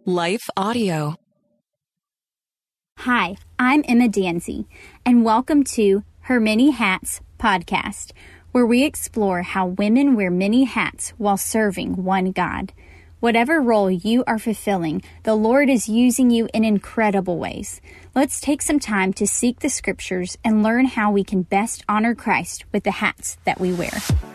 Life Audio. Hi, I'm Emma Danzy, and welcome to Her Many Hats podcast, where we explore how women wear many hats while serving one God. Whatever role you are fulfilling, the Lord is using you in incredible ways. Let's take some time to seek the scriptures and learn how we can best honor Christ with the hats that we wear.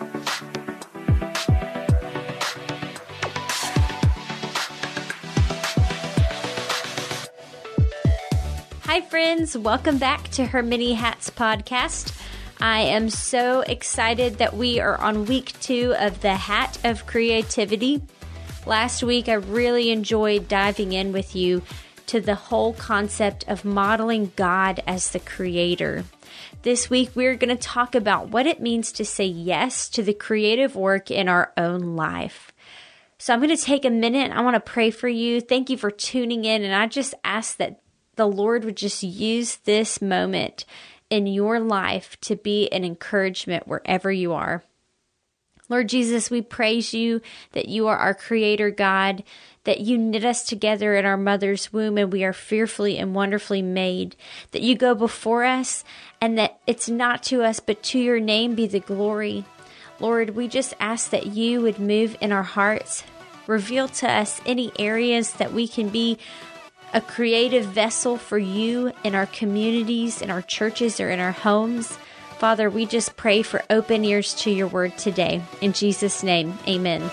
Hi friends, welcome back to Her Many Hats podcast. I am so excited that we are on week 2 of the Hat of Creativity. Last week I really enjoyed diving in with you to the whole concept of modeling God as the creator. This week we're going to talk about what it means to say yes to the creative work in our own life. So I'm going to take a minute. I want to pray for you. Thank you for tuning in, and I just ask that the Lord would just use this moment in your life to be an encouragement wherever you are. Lord Jesus, we praise you that you are our creator God, that you knit us together in our mother's womb and we are fearfully and wonderfully made, that you go before us and that it's not to us but to your name be the glory. Lord, we just ask that you would move in our hearts, reveal to us any areas that we can be a creative vessel for you in our communities, in our churches, or in our homes. Father, we just pray for open ears to your word today. In Jesus' name, amen.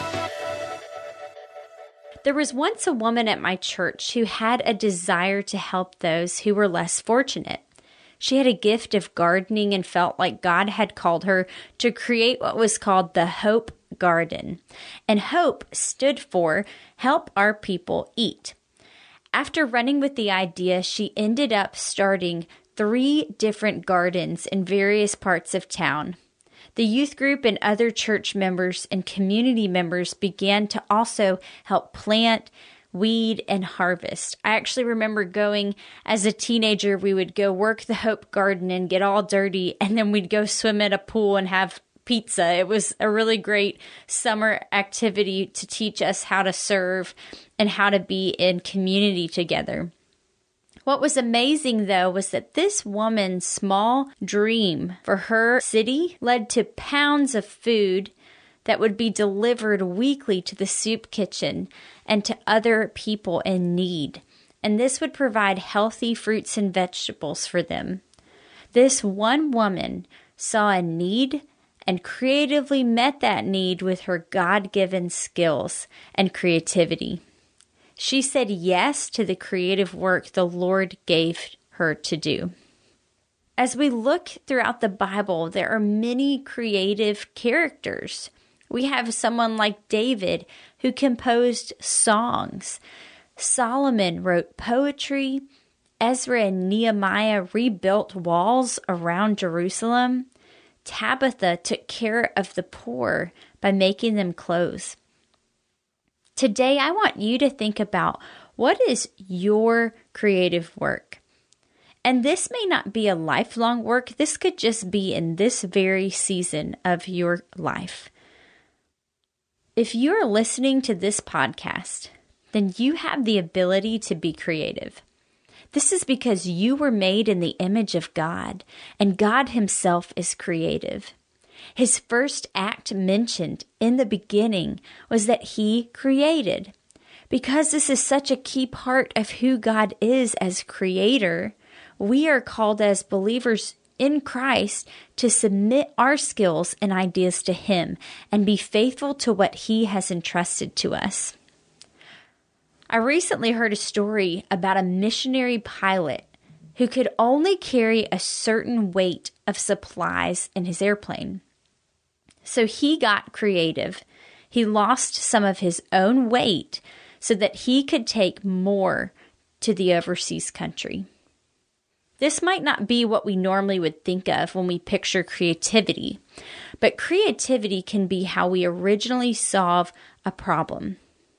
There was once a woman at my church who had a desire to help those who were less fortunate. She had a gift of gardening and felt like God had called her to create what was called the Hope Garden. And Hope stood for Help Our People Eat. After running with the idea, she ended up starting 3 different gardens in various parts of town. The youth group and other church members and community members began to also help plant, weed, and harvest. I actually remember going as a teenager, we would go work the Hope Garden and get all dirty, and then we'd go swim at a pool and have pizza. It was a really great summer activity to teach us how to serve and how to be in community together. What was amazing, though, was that this woman's small dream for her city led to pounds of food that would be delivered weekly to the soup kitchen and to other people in need. And this would provide healthy fruits and vegetables for them. This one woman saw a need and creatively met that need with her God-given skills and creativity. She said yes to the creative work the Lord gave her to do. As we look throughout the Bible, there are many creative characters. We have someone like David who composed songs. Solomon wrote poetry. Ezra and Nehemiah rebuilt walls around Jerusalem. Tabitha took care of the poor by making them clothes. Today, I want you to think about what is your creative work. And this may not be a lifelong work. This could just be in this very season of your life. If you're listening to this podcast, then you have the ability to be creative. This is because you were made in the image of God, and God himself is creative. His first act mentioned in the beginning was that he created. Because this is such a key part of who God is as creator, we are called as believers in Christ to submit our skills and ideas to him and be faithful to what he has entrusted to us. I recently heard a story about a missionary pilot who could only carry a certain weight of supplies in his airplane. So he got creative. He lost some of his own weight so that he could take more to the overseas country. This might not be what we normally would think of when we picture creativity, but creativity can be how we originally solve a problem.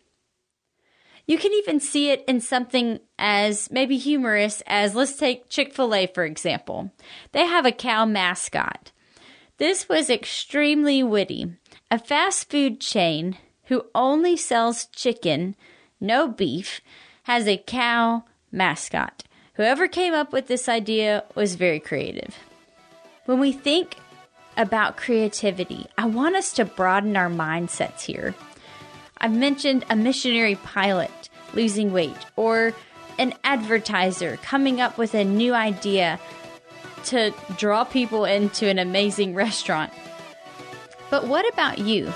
You can even see it in something as maybe humorous as, let's take Chick-fil-A, for example. They have a cow mascot. This was extremely witty. A fast food chain who only sells chicken no beef, has a cow mascot. Whoever came up with this idea was very creative. When we think about creativity, I want us to broaden our mindsets here. I've mentioned a missionary pilot losing weight, or an advertiser coming up with a new idea to draw people into an amazing restaurant. But what about you?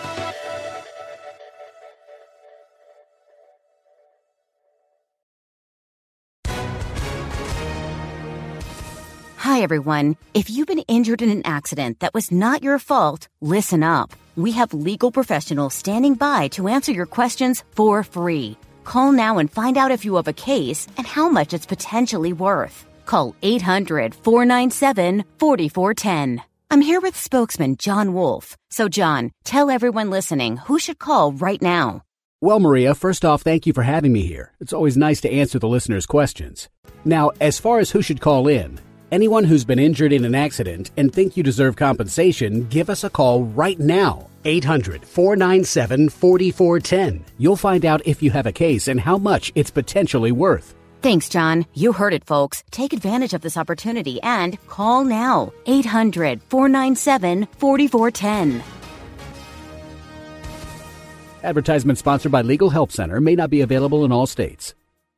Hi, everyone. If you've been injured in an accident that was not your fault, listen up. We have legal professionals standing by to answer your questions for free. Call now and find out if you have a case and how much it's potentially worth. Call 800-497-4410. I'm here with spokesman John Wolf. So, John, tell everyone listening who should call right now. Well, Maria, first off, thank you for having me here. It's always nice to answer the listeners' questions. Now, as far as who should call in, anyone who's been injured in an accident and think you deserve compensation, give us a call right now. 800-497-4410. You'll find out if you have a case and how much it's potentially worth. Thanks, John. You heard it, folks. Take advantage of this opportunity and call now. 800-497-4410. Advertisement sponsored by Legal Help Center. May not be available in all states.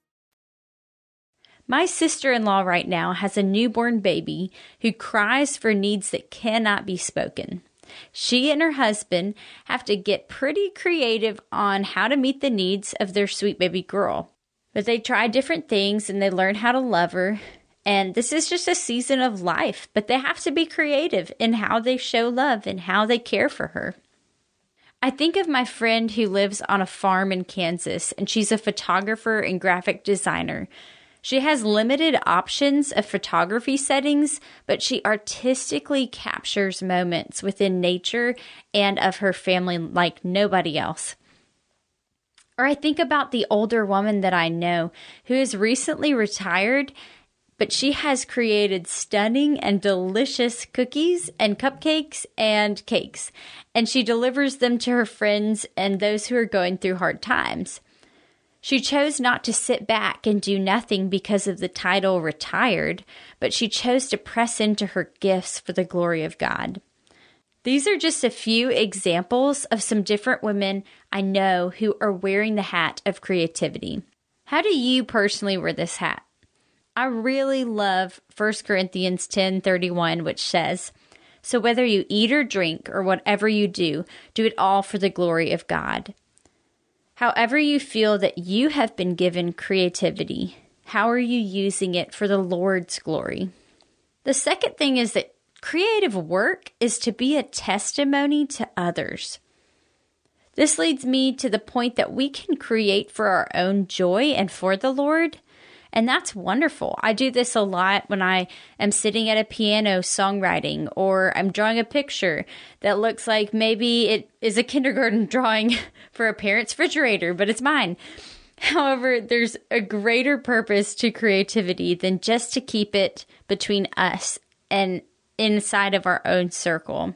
My sister-in-law right now has a newborn baby who cries for needs that cannot be spoken. She and her husband have to get pretty creative on how to meet the needs of their sweet baby girl. But they try different things and they learn how to love her. And this is just a season of life, but they have to be creative in how they show love and how they care for her. I think of my friend who lives on a farm in Kansas, and she's a photographer and graphic designer. She has limited options of photography settings, but she artistically captures moments within nature and of her family like nobody else. Or I think about the older woman that I know who is recently retired, but she has created stunning and delicious cookies and cupcakes and cakes, and she delivers them to her friends and those who are going through hard times. She chose not to sit back and do nothing because of the title retired, but she chose to press into her gifts for the glory of God. These are just a few examples of some different women I know who are wearing the hat of creativity. How do you personally wear this hat? I really love 1 Corinthians 10:31, which says, "So whether you eat or drink or whatever you do, do it all for the glory of God." However you feel that you have been given creativity, how are you using it for the Lord's glory? The second thing is that creative work is to be a testimony to others. This leads me to the point that we can create for our own joy and for the Lord, and that's wonderful. I do this a lot when I am sitting at a piano songwriting, or I'm drawing a picture that looks like maybe it is a kindergarten drawing for a parent's refrigerator, but it's mine. However, there's a greater purpose to creativity than just to keep it between us and inside of our own circle.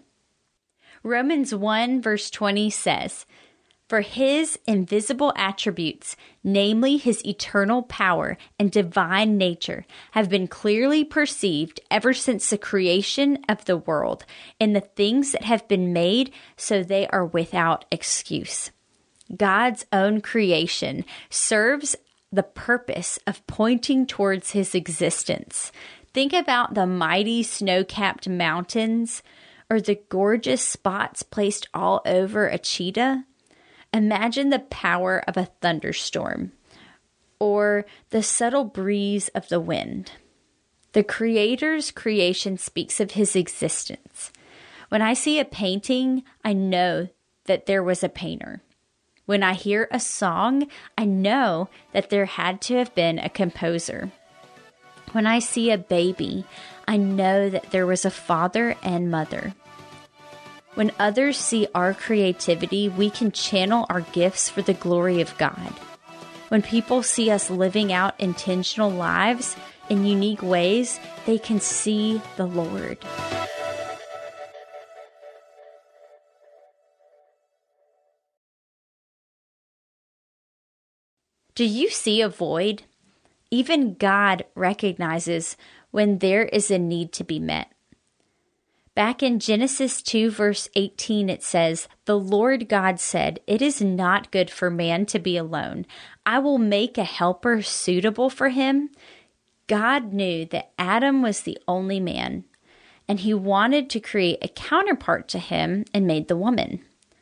Romans 1 verse 20 says, "For his invisible attributes, namely his eternal power and divine nature, have been clearly perceived ever since the creation of the world in the things that have been made, so they are without excuse." God's own creation serves the purpose of pointing towards his existence. Think about the mighty snow-capped mountains or the gorgeous spots placed all over a cheetah. Imagine the power of a thunderstorm or the subtle breeze of the wind. The Creator's creation speaks of his existence. When I see a painting, I know that there was a painter. When I hear a song, I know that there had to have been a composer. When I see a baby, I know that there was a father and mother. When others see our creativity, we can channel our gifts for the glory of God. When people see us living out intentional lives in unique ways, they can see the Lord. Do you see a void? Even God recognizes when there is a need to be met. Back in Genesis 2, verse 18, it says, "The Lord God said, 'It is not good for man to be alone. I will make a helper suitable for him.'" God knew that Adam was the only man, and he wanted to create a counterpart to him and made the woman.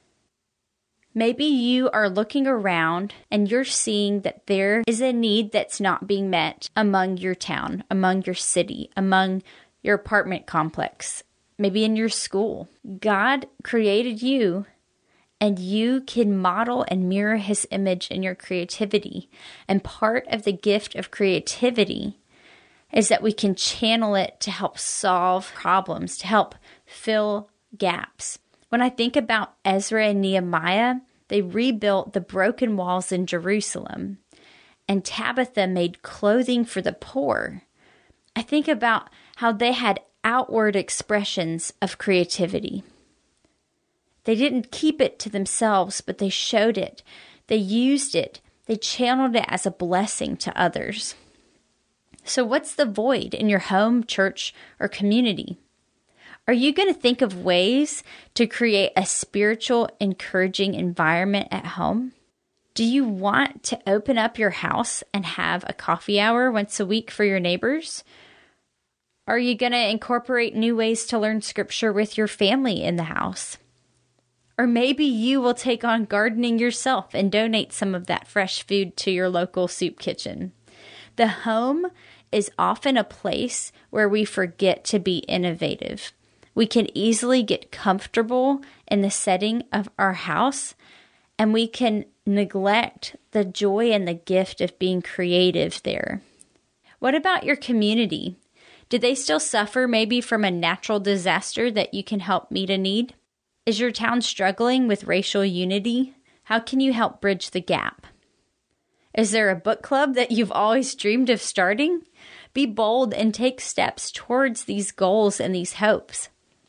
Maybe you are looking around and you're seeing that there is a need that's not being met among your town, among your city, among your apartment complex, maybe in your school. God created you, and you can model and mirror his image in your creativity. And part of the gift of creativity is that we can channel it to help solve problems, to help fill gaps. When I think about Ezra and Nehemiah, they rebuilt the broken walls in Jerusalem, and Tabitha made clothing for the poor. I think about how they had outward expressions of creativity. They didn't keep it to themselves, but they showed it. They used it. They channeled it as a blessing to others. So what's the void in your home, church, or community? Are you going to think of ways to create a spiritual, encouraging environment at home? Do you want to open up your house and have a coffee hour once a week for your neighbors? Are you going to incorporate new ways to learn scripture with your family in the house? Or maybe you will take on gardening yourself and donate some of that fresh food to your local soup kitchen. The home is often a place where we forget to be innovative. We can easily get comfortable in the setting of our house, and we can neglect the joy and the gift of being creative there. What about your community? Do they still suffer maybe from a natural disaster that you can help meet a need? Is your town struggling with racial unity? How can you help bridge the gap? Is there a book club that you've always dreamed of starting? Be bold and take steps towards these goals and these hopes.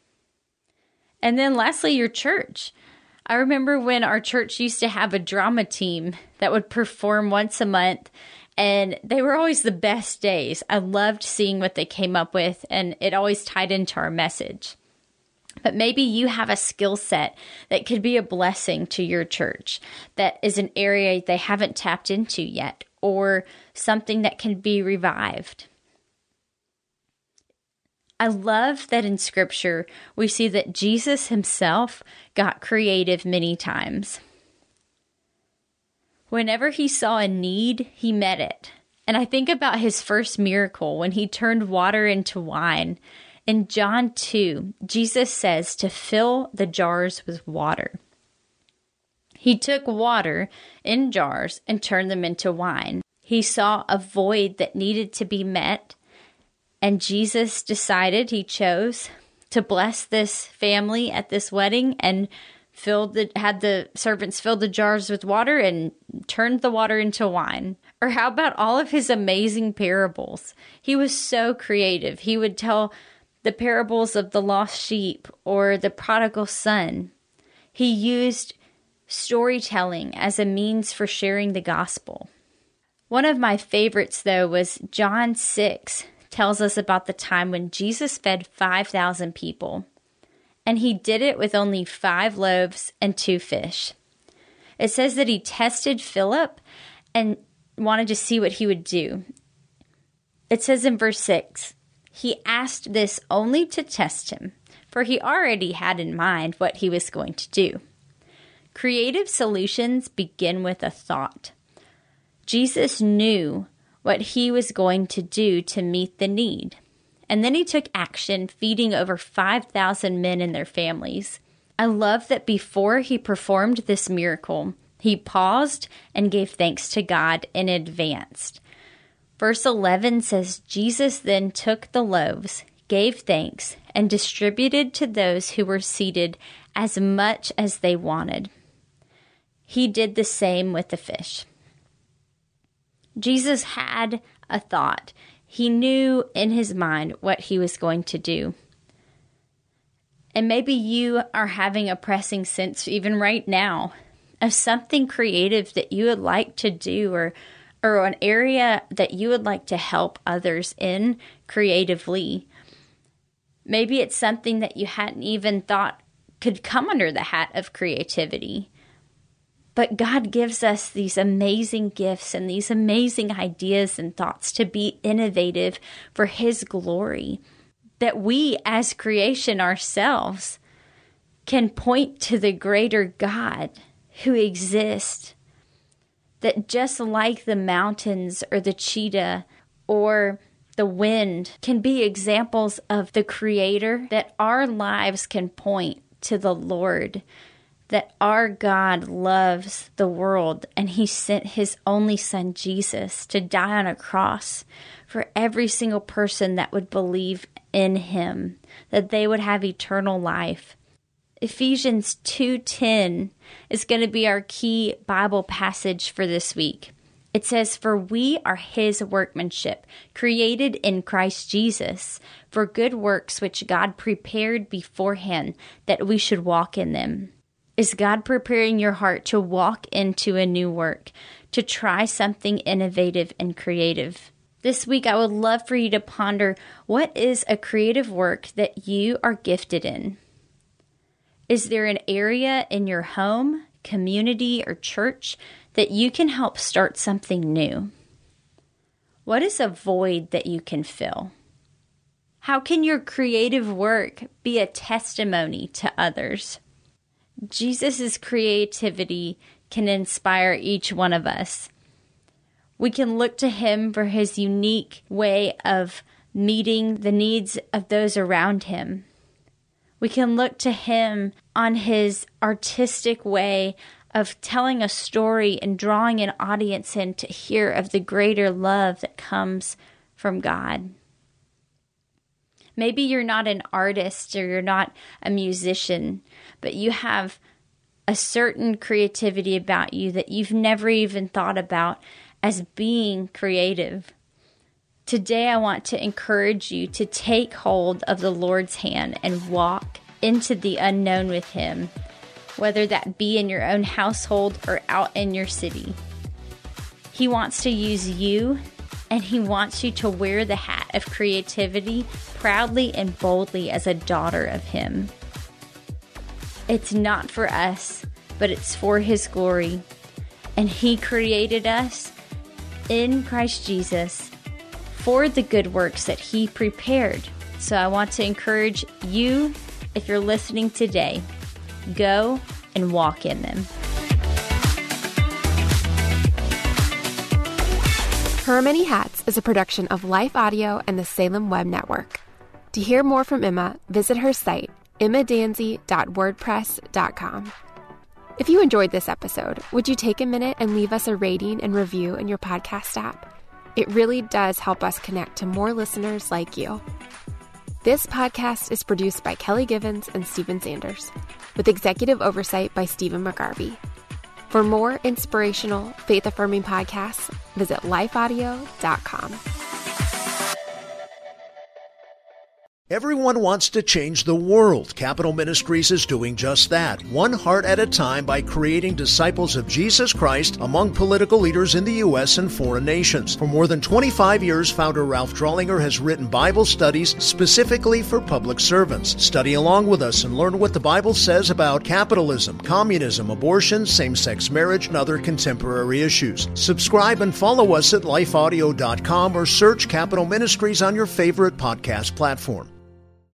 And then lastly, your church. I remember when our church used to have a drama team that would perform once a month, and they were always the best days. I loved seeing what they came up with, and it always tied into our message. But maybe you have a skill set that could be a blessing to your church, that is an area they haven't tapped into yet, or something that can be revived. I love that in Scripture, we see that Jesus himself got creative many times. Whenever he saw a need, he met it. And I think about his first miracle when he turned water into wine. In John 2, Jesus says to fill the jars with water. He took water in jars and turned them into wine. He saw a void that needed to be met, and Jesus decided, he chose to bless this family at this wedding and had the servants fill the jars with water and turned the water into wine. Or how about all of his amazing parables? He was so creative. He would tell the parables of the lost sheep or the prodigal son. He used storytelling as a means for sharing the gospel. One of my favorites, though, was John 6 tells us about the time when Jesus fed 5,000 people. And he did it with only 5 loaves and 2 fish. It says that he tested Philip and wanted to see what he would do. It says in verse 6, he asked this only to test him, for he already had in mind what he was going to do. Creative solutions begin with a thought. Jesus knew what he was going to do to meet the need. And then he took action, feeding over 5,000 men and their families. I love that before he performed this miracle, he paused and gave thanks to God in advance. Verse 11 says, Jesus then took the loaves, gave thanks, and distributed to those who were seated as much as they wanted. He did the same with the fish. Jesus had a thought. He knew in his mind what he was going to do. And maybe you are having a pressing sense even right now of something creative that you would like to do, or an area that you would like to help others in creatively. Maybe it's something that you hadn't even thought could come under the hat of creativity. But God gives us these amazing gifts and these amazing ideas and thoughts to be innovative for His glory, that we as creation ourselves can point to the greater God who exists. That just like the mountains or the cheetah or the wind can be examples of the Creator, that our lives can point to the Lord, that our God loves the world and He sent His only Son, Jesus, to die on a cross for every single person that would believe in Him, that they would have eternal life. Ephesians 2:10 is going to be our key Bible passage for this week. It says, "For we are His workmanship, created in Christ Jesus, for good works which God prepared beforehand that we should walk in them." Is God preparing your heart to walk into a new work, to try something innovative and creative? This week, I would love for you to ponder, what is a creative work that you are gifted in? Is there an area in your home, community, or church that you can help start something new? What is a void that you can fill? How can your creative work be a testimony to others? Jesus' creativity can inspire each one of us. We can look to Him for His unique way of meeting the needs of those around Him. We can look to Him on His artistic way of telling a story and drawing an audience in to hear of the greater love that comes from God. Maybe you're not an artist or you're not a musician, but you have a certain creativity about you that you've never even thought about as being creative. Today, I want to encourage you to take hold of the Lord's hand and walk into the unknown with Him, whether that be in your own household or out in your city. He wants to use you, and He wants you to wear the hat of creativity proudly and boldly as a daughter of Him. It's not for us, but it's for His glory. And He created us in Christ Jesus for the good works that He prepared. So I want to encourage you, if you're listening today, go and walk in them. Her Many Hats is a production of Life Audio and the Salem Web Network. To hear more from Emma, visit her site, emmadanzy.wordpress.com. If you enjoyed this episode, would you take a minute and leave us a rating and review in your podcast app? It really does help us connect to more listeners like you. This podcast is produced by Kelly Givens and Stephen Sanders, with executive oversight by Stephen McGarvey. For more inspirational, faith-affirming podcasts, visit lifeaudio.com. Everyone wants to change the world. Capital Ministries is doing just that, one heart at a time, by creating disciples of Jesus Christ among political leaders in the U.S. and foreign nations. For more than 25 years, founder Ralph Drollinger has written Bible studies specifically for public servants. Study along with us and learn what the Bible says about capitalism, communism, abortion, same-sex marriage, and other contemporary issues. Subscribe and follow us at lifeaudio.com or search Capital Ministries on your favorite podcast platform.